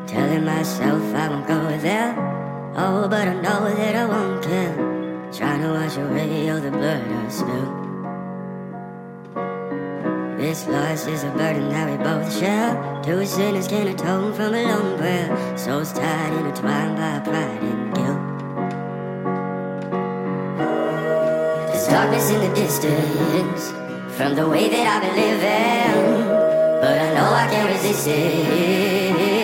Telling myself I won't go there. Oh, but I know that I won't care. Trying to wash away all the blood I spill. This loss is a burden that we both share. Two sinners can atone from a lone prayer. Souls tied, intertwined by pride and guilt. There's darkness in the distance from the way that I've been living, but I know I can't resist it.